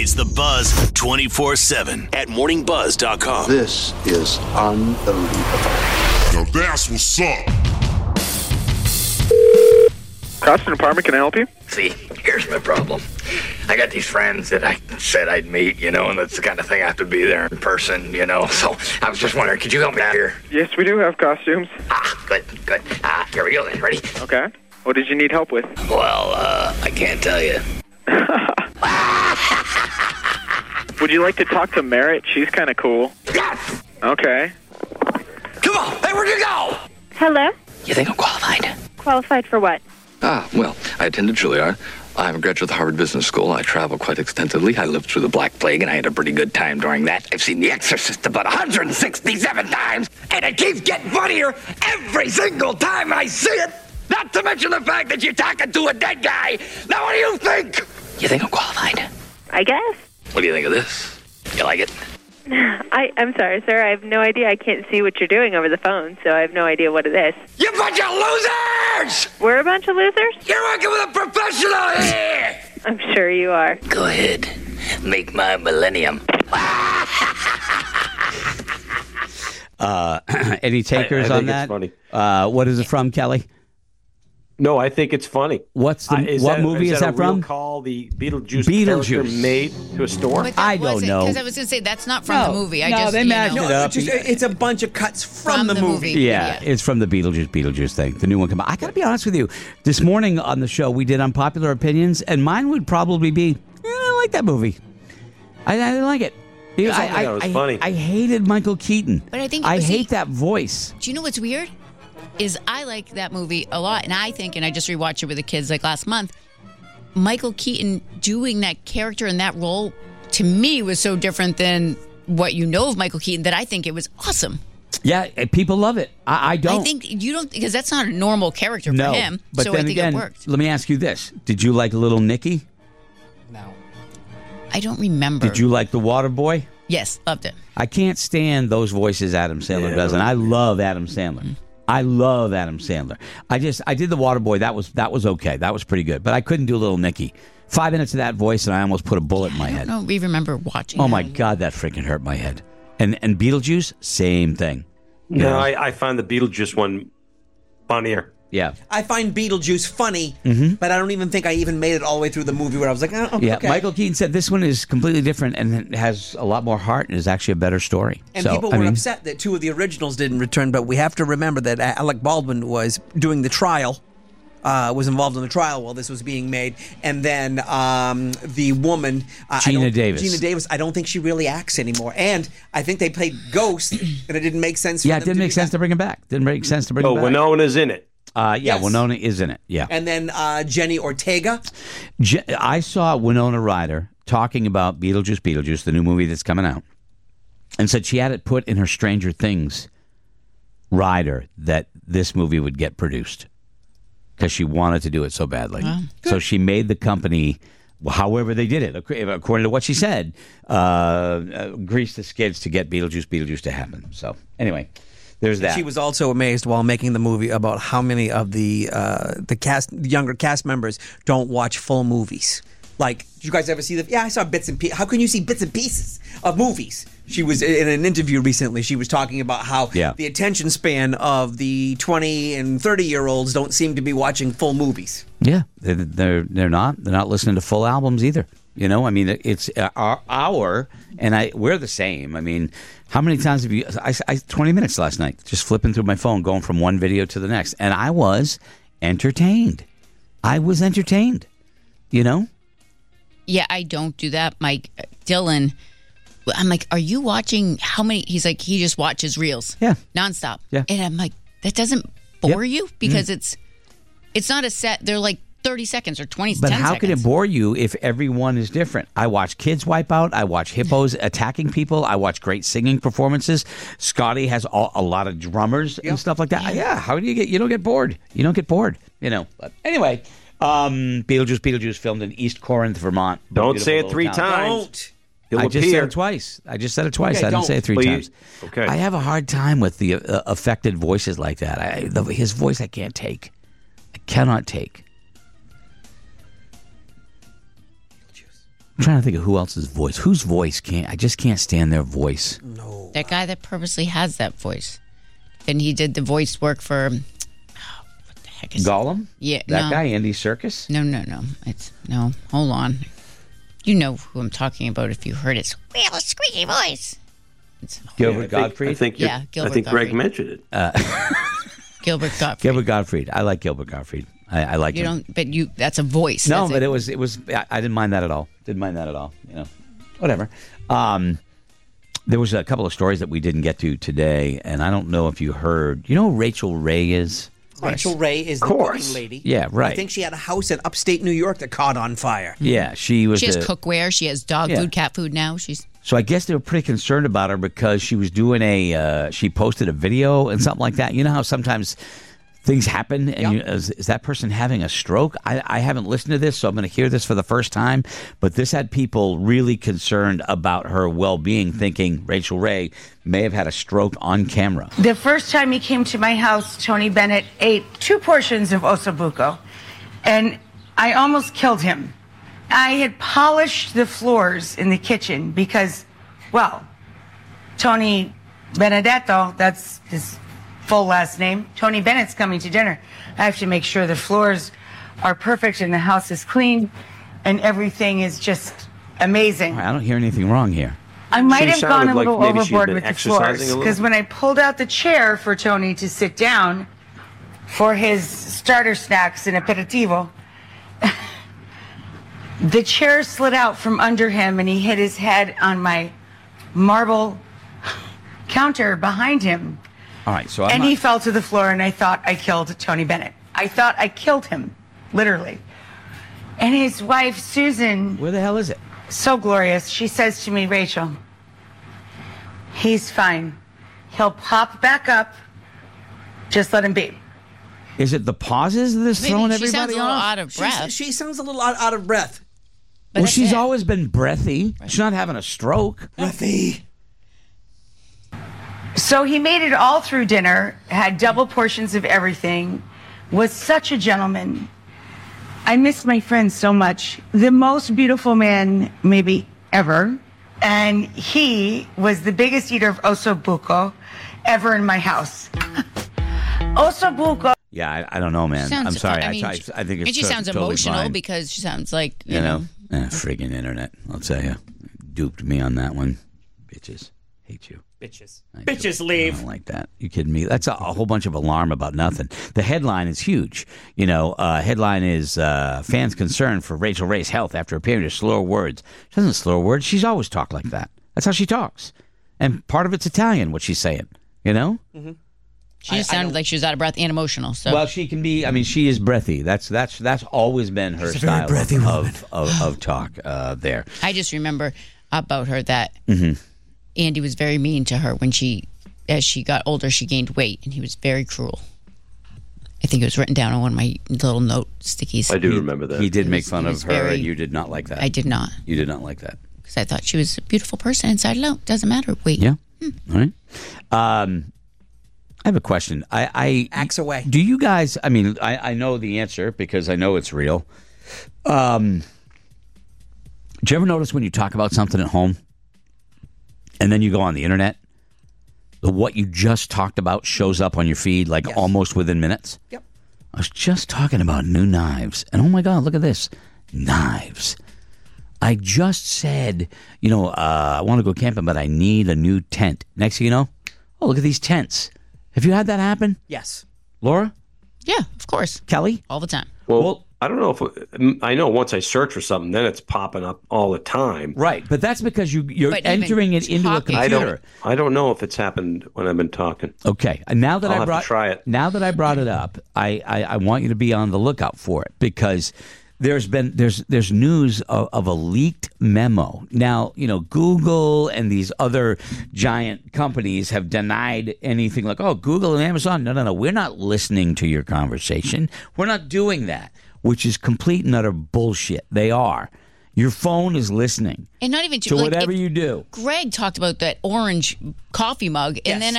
It's the Buzz 24/7 at morningbuzz.com. This is unbelievable. Now that's what's up. Costin Apartment, can I help you? See, here's my problem. I got these friends that I said I'd meet, and that's the kind of thing I have to be there in person, So I was just wondering, could you help me out here? Yes, we do have costumes. Good. Here we go then. Ready? Okay. What did you need help with? Well, I can't tell you. Would you like to talk to Merritt? She's kind of cool. Yes! Okay. Come on! Hey, where'd you go? Hello? You think I'm qualified? Qualified for what? Well, I attended Juilliard. I'm a graduate of the Harvard Business School. I travel quite extensively. I lived through the Black Plague, and I had a pretty good time during that. I've seen The Exorcist about 167 times, and it keeps getting funnier every single time I see it. Not to mention the fact that you're talking to a dead guy. Now, what do you think? You think I'm qualified? I guess. What do you think of this? You like it? I'm sorry, sir. I have no idea. I can't see what you're doing over the phone, so I have no idea what it is. You bunch of losers! We're a bunch of losers? You're working with a professional here! I'm sure you are. Go ahead. Make my millennium. Any takers on that? Funny. What is it from, Kelly? No, I think it's funny. What movie is that from? Call the Beetlejuice character made to a store? I don't know. Because I was going to say, that's not from the movie. They mashed it up. It's a bunch of cuts from the movie. Yeah, it's from the Beetlejuice thing. The new one come out. I got to be honest with you. This morning on the show, we did Unpopular Opinions, and mine would probably be, I like that movie. I didn't like it. It was funny. I hated Michael Keaton. But I think I hate that voice. Do you know what's weird? Is I like that movie a lot, and I think, and I just rewatched it with the kids like last month, Michael Keaton doing that character in that role, to me, was so different than what you know of Michael Keaton that I think it was awesome. Yeah, people love it. I don't. I think you don't, because that's not a normal character for him, but so then I think again, it worked. let me ask you this. Did you like Little Nicky? No. I don't remember. Did you like The Water Boy? Yes, loved it. I can't stand those voices Adam Sandler does, and I love Adam Sandler. Mm-hmm. I love Adam Sandler. I did The Waterboy. That was okay. That was pretty good. But I couldn't do Little Nicky. 5 minutes of that voice, and I almost put a bullet in my head. I don't remember watching. Oh my God, that freaking hurt my head. And Beetlejuice, same thing. No, I find the Beetlejuice one funnier. Yeah. I find Beetlejuice funny, but I don't even think I even made it all the way through the movie where I was like, oh, yeah. okay. Michael Keaton said this one is completely different and it has a lot more heart and is actually a better story. And people were upset that 2 of the originals didn't return, but we have to remember that Alec Baldwin was doing the trial, was involved in the trial while this was being made, and then the woman... Gina Davis, I don't think she really acts anymore, and I think they played Ghost, and it didn't make sense for them it didn't make sense to bring him back. Didn't make sense to bring him back. Winona's in it. Yes. Winona is in it. Yeah. And then Jenny Ortega. I saw Winona Ryder talking about Beetlejuice, the new movie that's coming out, and said she had it put in her Stranger Things rider that this movie would get produced because she wanted to do it so badly. So she made the company, however they did it, according to what she said, grease the skids to get Beetlejuice to happen. So anyway. There's that. She was also amazed while making the movie about how many of the younger cast members don't watch full movies. Like, did you guys ever see I saw bits and pieces. How can you see bits and pieces of movies? She was in an interview recently. She was talking about how the attention span of the 20 and 30-year-olds don't seem to be watching full movies. Yeah, they're not listening to full albums either. You know, I mean, it's our and we're the same. I mean, how many times have you? I 20 minutes last night, just flipping through my phone, going from one video to the next, and I was entertained. You know. Yeah, I don't do that, Mike. Dylan, I'm like, are you watching? How many? He's like, he just watches reels, nonstop. Yeah, and I'm like, that doesn't bore you because it's not a set. They're like 30 seconds or 20 But 10 how seconds. can it bore you if everyone is different? I watch kids wipe out. I watch hippos attacking people. I watch great singing performances. Scotty has a lot of drummers and stuff like that. Yeah. How do you don't get bored? You don't get bored, you know. But anyway, Beetlejuice filmed in East Corinth, Vermont. Don't say it 3 times. Don't. I just said it twice. I didn't say it 3 times. Okay. I have a hard time with the affected voices like that. His voice I can't take. I cannot take. I'm trying to think of who else's voice. Whose voice I just can't stand their voice. No. That guy that purposely has that voice. And he did the voice work for, what the heck is Gollum? Yeah. That guy, Andy Serkis? No. Hold on. You know who I'm talking about if you heard it. Real squeaky voice. Gilbert Gottfried? I think Gilbert Greg Gottfried. mentioned it. Gilbert Gottfried. Gilbert Gottfried. I like Gilbert Gottfried. I like you him. don't, but that's a voice. No, That's but it was. I didn't mind that at all. You know, whatever. There was a couple of stories that we didn't get to today, and I don't know if you heard. You know who Rachel Ray is? Rachel Ray is the cooking lady. Yeah, right. I think she had a house in upstate New York that caught on fire. Yeah, she was. She has cookware. She has dog food, cat food now. So I guess they were pretty concerned about her because she was doing she posted a video and something like that. You know how sometimes things happen, and is that person having a stroke? I haven't listened to this, so I'm going to hear this for the first time. But this had people really concerned about her well-being, thinking Rachel Ray may have had a stroke on camera. The first time he came to my house, Tony Bennett ate 2 portions of ossobuco, and I almost killed him. I had polished the floors in the kitchen because, well, Tony Benedetto, that's his full last name. Tony Bennett's coming to dinner. I have to make sure the floors are perfect and the house is clean and everything is just amazing. I don't hear anything wrong here. I might have gone a little overboard with the floors because when I pulled out the chair for Tony to sit down for his starter snacks and aperitivo, the chair slid out from under him and he hit his head on my marble counter behind him. All right, so he fell to the floor, and I thought I killed Tony Bennett. I thought I killed him, literally. And his wife, Susan... Where the hell is it? So glorious. She says to me, Rachel, he's fine. He'll pop back up. Just let him be. Is it the pauses that's throwing everybody off? She sounds a little out of breath. She sounds a little out of breath. Well, she's always been breathy. She's not having a stroke. Breathy. So he made it all through dinner, had double portions of everything, was such a gentleman. I miss my friend so much. The most beautiful man maybe ever. And he was the biggest eater of ossobuco ever in my house. Ossobuco. Yeah, I don't know, man. I'm sorry. I think it's and she sounds totally emotional fine. because she sounds like, you know. Friggin' internet, I'll tell you. Duped me on that one. Bitches. Hate you. Bitches leave. I don't like that. You kidding me? That's a whole bunch of alarm about nothing. The headline is huge. Headline is fans concerned for Rachel Ray's health after appearing to slur words. She doesn't slur words. She's always talked like that. That's how she talks. And part of it's Italian, what she's saying. You know? Mm-hmm. She just sounded like she was out of breath and emotional. So. Well, she can be. I mean, she is breathy. That's always been her style of talk there. I just remember about her that Mm-hmm. Andy was very mean to her when as she got older, she gained weight, and he was very cruel. I think it was written down on one of my little note stickies. I do remember that. He did make fun of her, and you did not like that. I did not. You did not like that. Because I thought she was a beautiful person inside and out. Doesn't matter. Weight. Yeah. All right. I have a question. Axe away. Do you guys, I know the answer because I know it's real. Do you ever notice when you talk about something at home and then you go on the internet, what you just talked about shows up on your feed almost within minutes? Yep. I was just talking about new knives, and oh my God, look at this. Knives. I just said, I want to go camping, but I need a new tent. Next thing you know, oh, look at these tents. Have you had that happen? Yes. Laura? Yeah, of course. Kelly? All the time. Well, I don't know if I know once I search for something, then it's popping up all the time. Right, but that's because you're entering it into a computer. I don't know if it's happened when I've been talking. Okay, and now that I'll have to try it. Now that I brought it up, I want you to be on the lookout for it because there's news of a leaked memo. Now, Google and these other giant companies have denied anything like, oh, Google and Amazon. No, we're not listening to your conversation. We're not doing that, which is complete and utter bullshit. They are. Your phone is listening. And not even to whatever you do. Greg talked about that orange coffee mug, and then I get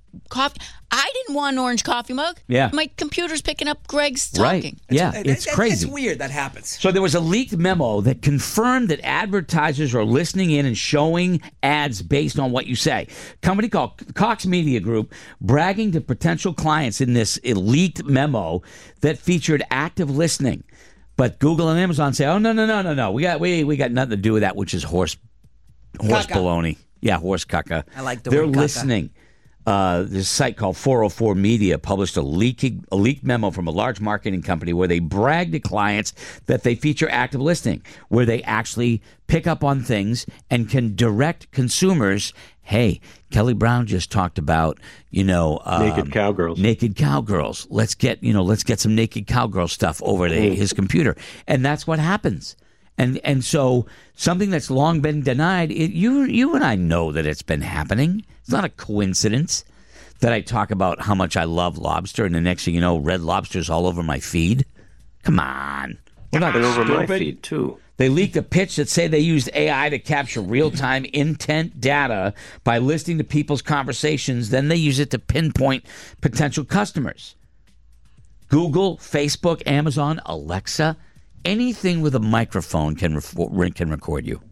coffee. I didn't want an orange coffee mug. Yeah. My computer's picking up Greg's talking. Right. Yeah, it's crazy. It's weird that happens. So there was a leaked memo that confirmed that advertisers are listening in and showing ads based on what you say. Company called Cox Media Group bragging to potential clients in this leaked memo that featured active listening. But Google and Amazon say, "Oh no. We got nothing to do with that," which is horse baloney. Yeah, horse caca. I like the They're word caca. listening. There's a site called 404 Media published a leaked memo from a large marketing company where they brag to clients that they feature active listening, where they actually pick up on things and can direct consumers. Hey, Kelly Brown just talked about, naked cowgirls. Naked cowgirls. Let's get some naked cowgirl stuff over to his computer, and that's what happens. And so something that's long been denied, you and I know that it's been happening. It's not a coincidence that I talk about how much I love lobster, and the next thing you know, Red Lobster's all over my feed. Come on. We're not over my stupid. feed, too. They leaked a pitch that say they used AI to capture real-time intent data by listening to people's conversations. Then they use it to pinpoint potential customers. Google, Facebook, Amazon, Alexa, anything with a microphone can record you.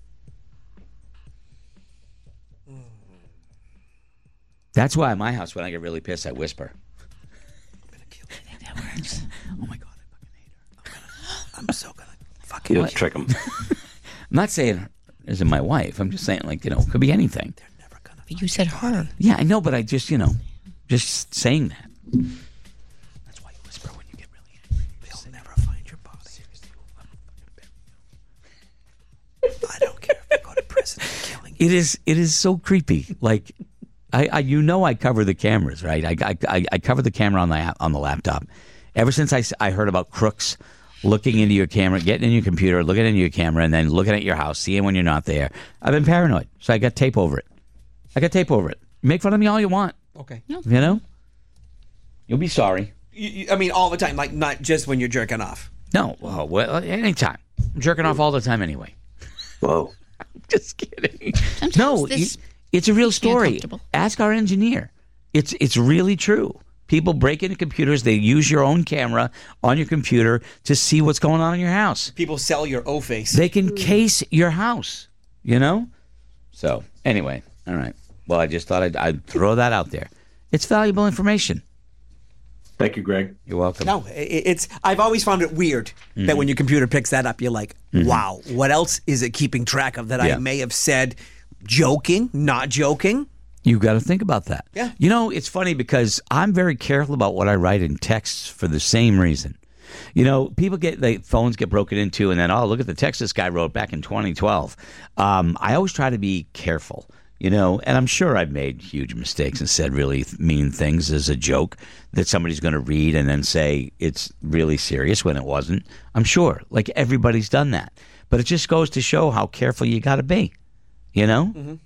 That's why at my house, when I get really pissed, I whisper. I'm going to kill you. I think that works. Oh, my God, I fucking hate her. I'm so going to fucking... You'll trick them. I'm not saying as in my wife. I'm just saying, it could be anything. They're never going to... But you said her. Yeah, I know, but I just, just saying that. That's why you whisper when you get really angry. They'll never find your body. Seriously, I don't care if you go to prison for killing you. It is so creepy. Like... I cover the cameras, right? I cover the camera on the laptop. Ever since I heard about crooks looking into your camera, getting in your computer, looking into your camera, and then looking at your house, seeing when you're not there, I've been paranoid. So I got tape over it. Make fun of me all you want. Okay. You'll be sorry. I mean, all the time, like not just when you're jerking off. No, well, anytime. I'm jerking off all the time anyway. Whoa. I'm just kidding. Sometimes No, it's a real story. uncomfortable. Ask our engineer. It's really true. People break into computers. They use your own camera on your computer to see what's going on in your house. People sell your O-face. They can case your house, So, anyway, all right. Well, I just thought I'd throw that out there. It's valuable information. Thank you, Greg. You're welcome. No, I've always found it weird that when your computer picks that up, you're like, wow, what else is it keeping track of that I may have said joking, not joking? You got to think about that. Yeah. It's funny because I'm very careful about what I write in texts for the same reason. People phones get broken into and then, oh, look at the text this guy wrote back in 2012. I always try to be careful, and I'm sure I've made huge mistakes and said really mean things as a joke that somebody's going to read and then say it's really serious when it wasn't. I'm sure, like everybody's done that. But it just goes to show how careful you got to be, Mm-hmm.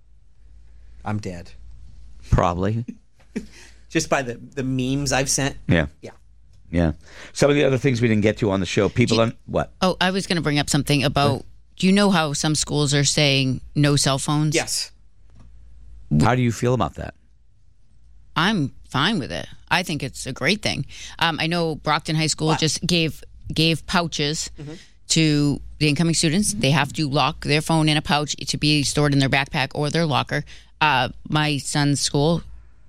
I'm dead. Probably. Just by the memes I've sent. Yeah. Yeah. Yeah. Some of the other things we didn't get to on the show. What? Oh, I was going to bring up something about, do you know how some schools are saying no cell phones? Yes. How do you feel about that? I'm fine with it. I think it's a great thing. I know Brockton High School just gave pouches to the incoming students. They have to lock their phone in a pouch to be stored in their backpack or their locker. My son's school,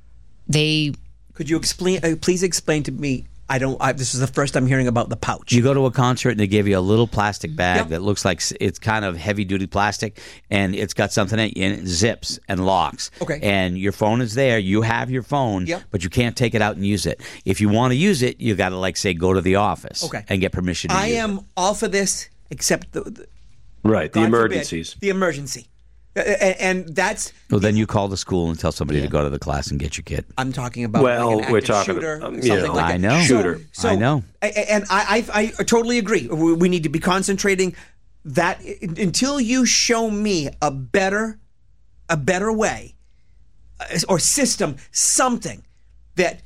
Could you please explain to me? This is the first I'm hearing about the pouch. You go to a concert and they give you a little plastic bag that looks like it's kind of heavy duty plastic, and it's got something in it, zips and locks. Okay. And your phone is there. You have your phone, but you can't take it out and use it. If you want to use it, you got to say go to the office and get permission to use it. I am all for this, except the emergencies. The emergency. And that's... Well, then you call the school and tell somebody to go to the class and get your kid. I'm talking about we're talking shooter, something like that. I know. Shooter. So, I know. And I totally agree. We need to be concentrating that until you show me a better way or system, something that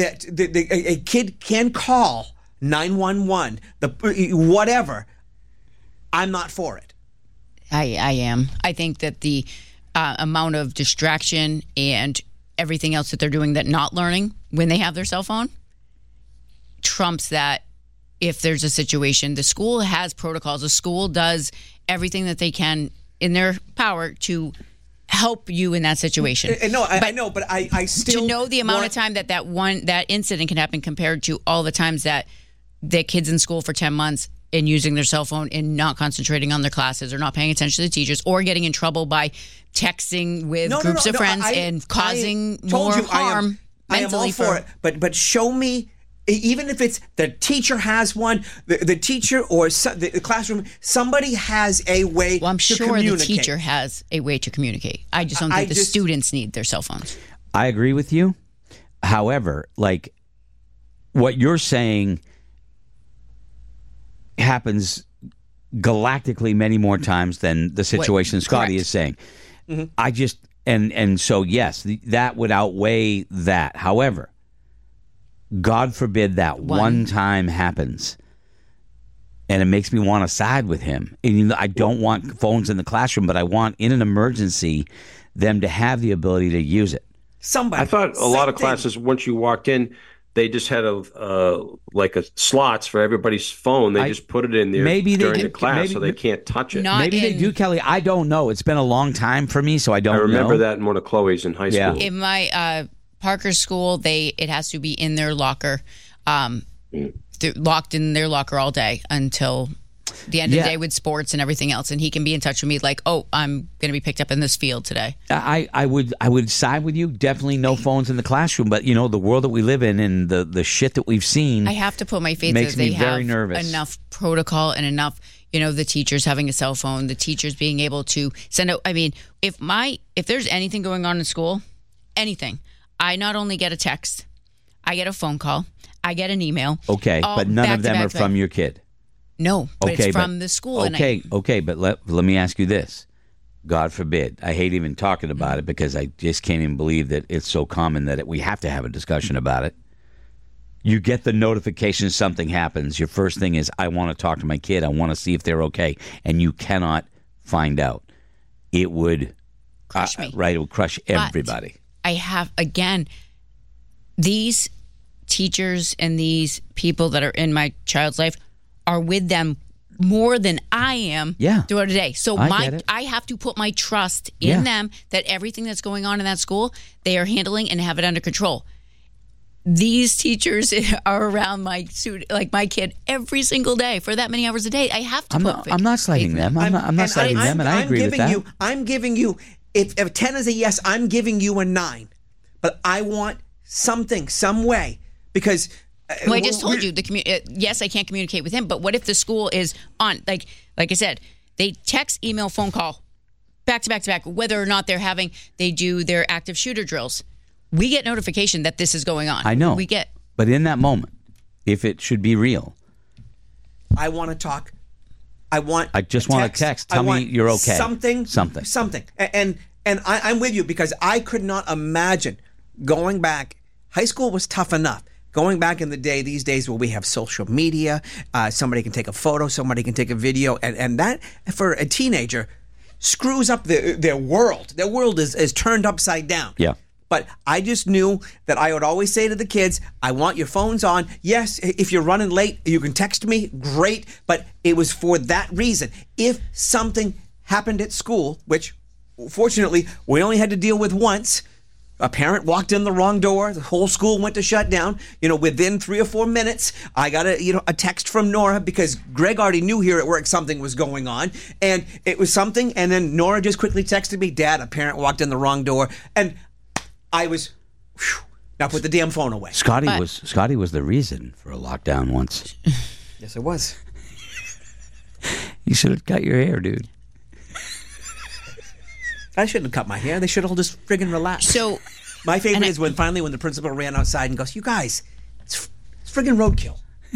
a kid can call 911, whatever, I'm not for it. I am. I think that the amount of distraction and everything else that they're doing that not learning when they have their cell phone trumps that. If there's a situation, the school has protocols. The school does everything that they can in their power to help you in that situation. No, I know, but I still to know the amount of time that incident can happen compared to all the times that the kids in school for 10 months and using their cell phone and not concentrating on their classes or not paying attention to the teachers or getting in trouble by texting with groups of friends and causing more harm mentally. I am all for it, but show me. Even if it's the teacher has one, the teacher or the classroom, somebody has a way I'm to sure communicate. the teacher has a way to communicate. I just don't think the students need their cell phones. I agree with you. However, like what you're saying happens galactically many more times than the situation Scotty is saying. Mm-hmm. I just and so yes, that would outweigh that. However, God forbid that one time happens, and it makes me want to side with him. And I don't want phones in the classroom, but I want, in an emergency, them to have the ability to use it. I thought a lot of classes, once you walked in, they just had a slots for everybody's phone. They just put it in there during the class, so they can't touch it. Maybe they do, Kelly. I don't know. It's been a long time for me, so I don't know. I remember that in one of Chloe's in high school. In my Parker's school, it has to be in their locker, locked in their locker all day until the end of the day with sports and everything else. And he can be in touch with me like, oh, I'm going to be picked up in this field today. I would side with you. Definitely no phones in the classroom. But, you know, the world that we live in and the shit that we've seen. I have to put my faith makes that they me very have nervous. Enough protocol and enough, the teachers having a cell phone, the teachers being able to send out. I mean, if there's anything going on in school, anything, I not only get a text, I get a phone call, I get an email. Okay, but none of them are from your kid. No, but it's from the school. Okay, but let me ask you this. God forbid. I hate even talking about it because I just can't even believe that it's so common that we have to have a discussion about it. You get the notification something happens. Your first thing is, I want to talk to my kid. I want to see if they're okay. And you cannot find out. It would crush me. Right, it would crush everybody. I have, again, these teachers and these people that are in my child's life are with them more than I am throughout the day. So I have to put my trust in them that everything that's going on in that school, they are handling and have it under control. These teachers are around my student, like my kid, every single day for that many hours a day. I have to I'm not slighting them. I'm not slighting them, and I agree with that. I'm giving you, if 10 is a yes, I'm giving you a 9. But I want something, some way, because... Well, I just told you, yes, I can't communicate with him, but what if the school is on, like I said, they text, email, phone call, back to back to back, whether or not they do their active shooter drills. We get notification that this is going on. I know. But in that moment, if it should be real. I want to talk. I just want a text. Tell me you're okay. Something. And I'm with you because I could not imagine going back. High school was tough enough. Going back in the day, these days where we have social media, somebody can take a photo, somebody can take a video, and that, for a teenager, screws up their world. Their world is turned upside down. Yeah. But I just knew that I would always say to the kids, I want your phones on. Yes, if you're running late, you can text me. Great. But it was for that reason. If something happened at school, which fortunately we only had to deal with once, a parent walked in the wrong door. The whole school went to shut down. Within 3 or 4 minutes, I got a text from Nora because Greg already knew here at work something was going on, and it was something. And then Nora just quickly texted me, "Dad, a parent walked in the wrong door," and I was now put the damn phone away. Scotty was the reason for a lockdown once. Yes, it was. You should have cut your hair, dude. I shouldn't have cut my hair. They should all just friggin' relax. So, my favorite is when the principal ran outside and goes, "You guys, it's friggin' roadkill."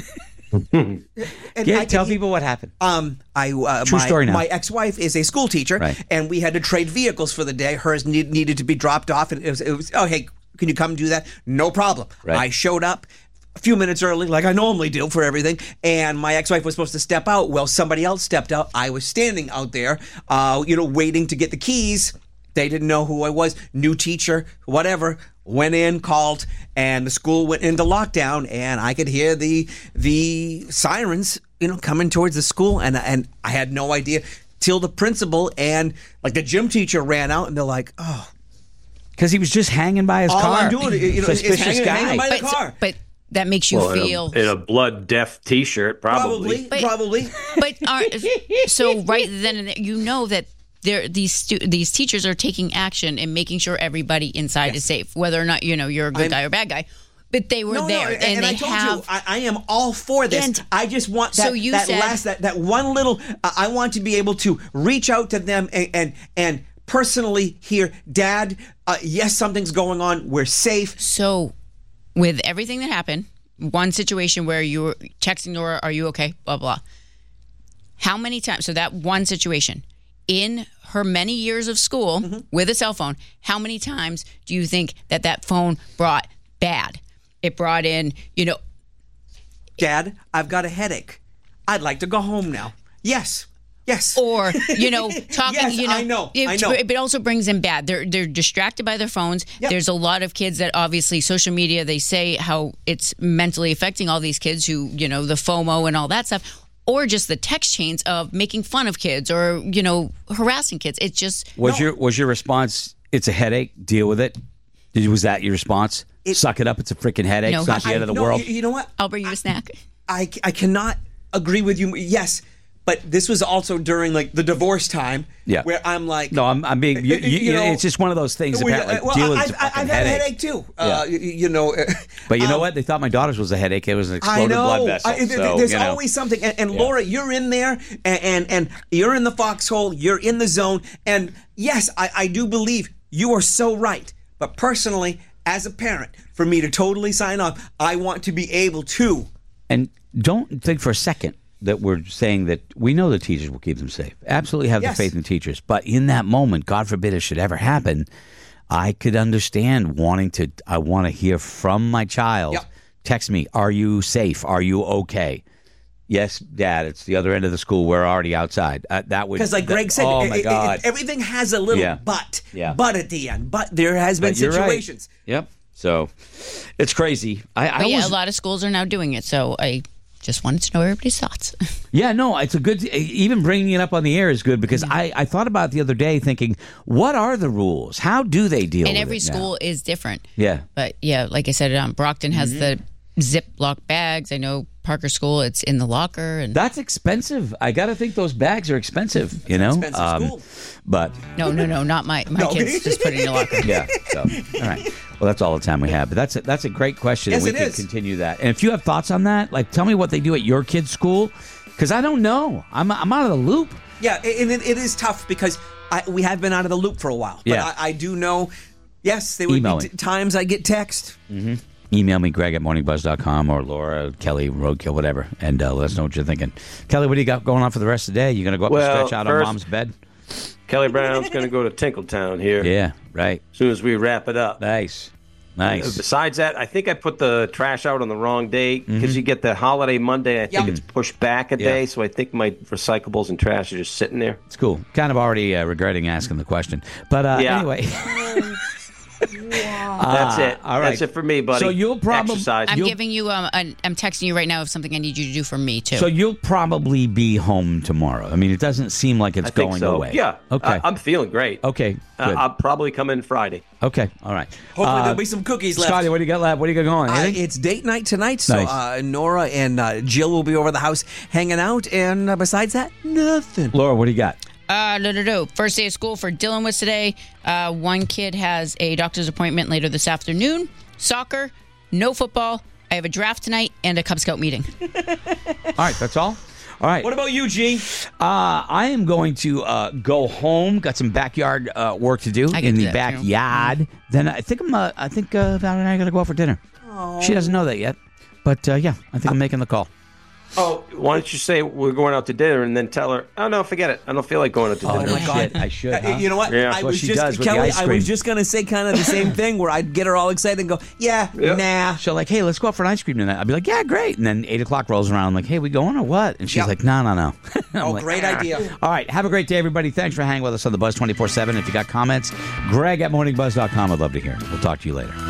Tell people what happened. True story now. My ex-wife is a school teacher, right, and we had to trade vehicles for the day. Hers needed to be dropped off, and it was oh, hey, can you come do that? No problem. Right. I showed up a few minutes early, like I normally do for everything, and my ex-wife was supposed to step out. Well, somebody else stepped out. I was standing out there, waiting to get the keys. They didn't know who I was. New teacher, whatever. Went in, called, and the school went into lockdown, and I could hear the sirens, coming towards the school, and I had no idea till the principal and like the gym teacher ran out, and they're like, oh. Because he was just hanging by his car. All I'm doing is hanging by the car. But that makes you feel in a blood deaf T-shirt, probably. But so right then and there, that these teachers are taking action and making sure everybody inside is safe, whether or not you're a good guy or bad guy. But they were there, and they I told you, I am all for this. And I just want that one little. I want to be able to reach out to them and personally hear, Dad, yes, something's going on. We're safe. So, with everything that happened, one situation where you were texting Nora, "Are you okay?" Blah blah. How many times? So that one situation. In her many years of school with a cell phone, how many times do you think that phone brought bad? It brought in, Dad, I've got a headache. I'd like to go home now. Yes. Or, talking, yes, I know. It also brings in bad. They're distracted by their phones. Yep. There's a lot of kids that obviously social media, they say how it's mentally affecting all these kids who, the FOMO and all that stuff. Or just the text chains of making fun of kids or, harassing kids. It's just... Was your response, it's a headache, deal with it? Was that your response? Suck it up, it's a freaking headache. No, it's not the end of the world. You know what? I'll bring you a snack. I cannot agree with you. Yes, but this was also during like the divorce time where I'm like... No, I'm being... it's just one of those things. Apparently, deal with it. I've had a headache too. Yeah. But you know what? They thought my daughter's was a headache. It was an exploded blood vessel. There's always something. And Laura, you're in there and you're in the foxhole. You're in the zone. And yes, I do believe you are so right. But personally, as a parent, for me to totally sign off, I want to be able to. And don't think for a second that we're saying that we know the teachers will keep them safe. Absolutely have the faith in teachers. But in that moment, God forbid it should ever happen, I could understand I want to hear from my child. Yep. Text me, are you safe? Are you okay? Yes, Dad, it's the other end of the school. We're already outside. That would, because like Greg said, my God. Everything has a little but at the end. But there has been situations. Right. Yep. So it's crazy. A lot of schools are now doing it. So I just wanted to know everybody's thoughts. Yeah, no, it's a good, even bringing it up on the air is good because I thought about it the other day thinking, what are the rules? How do they deal with it? And every school is different. Yeah. But yeah, like I said, Brockton has the Ziploc bags. I know Parker School, it's in the locker. And that's expensive. I got to think those bags are expensive, Expensive school. But No, not my kids just put it in the locker. Yeah, so, all right. Well, that's all the time we have. But that's a great question. Yes, we can continue that. And if you have thoughts on that, like tell me what they do at your kid's school, because I don't know. I'm out of the loop. Yeah, and it is tough because we have been out of the loop for a while. But I do know, yes, there would be times I get text. Mm-hmm. Email me, Greg at morningbuzz.com or Laura, Kelly, Roadkill, whatever, and let us know what you're thinking. Kelly, what do you got going on for the rest of the day? You going to go up and stretch out on Mom's bed? Kelly Brown's going to go to Tinkletown here. Yeah, right. As soon as we wrap it up. Nice. Besides that, I think I put the trash out on the wrong day because you get the holiday Monday. I think it's pushed back a day, so I think my recyclables and trash are just sitting there. It's cool. Kind of already regretting asking the question. But anyway... That's it. All right. That's it for me, buddy. So you'll probably exercise. I'm giving you. I'm texting you right now of something I need you to do for me too. So you'll probably be home tomorrow. I mean, it doesn't seem like it's going away. Yeah. Okay. I'm feeling great. Okay. Good. I'll probably come in Friday. Okay. All right. Hopefully there'll be some cookies left. Scotty, what do you got left? What do you got going? It's date night tonight, so nice. Nora and Jill will be over the house hanging out, and besides that, nothing. Laura, what do you got? First day of school for Dylan was today. One kid has a doctor's appointment later this afternoon. Soccer, no football. I have a draft tonight and a Cub Scout meeting. All right, that's all? All right. What about you, G? I am going to go home. Got some backyard work to do in the backyard. Then I think Valerie and I are going to go out for dinner. Aww. She doesn't know that yet. But, I think I'm making the call. Oh, why don't you say we're going out to dinner and then tell her, oh, no, forget it. I don't feel like going out to dinner. Oh, my God. I should. Huh? You know what? Yeah. I was just going to say kind of the same thing where I'd get her all excited and go, nah. She'll like, hey, let's go out for an ice cream tonight. I'd be like, yeah, great. And then 8 o'clock rolls around. I'm like, hey, we going or what? And she's like, no. Great idea. All right. Have a great day, everybody. Thanks for hanging with us on the Buzz 24/7. If you got comments, Greg at morningbuzz.com. I'd love to hear. We'll talk to you later.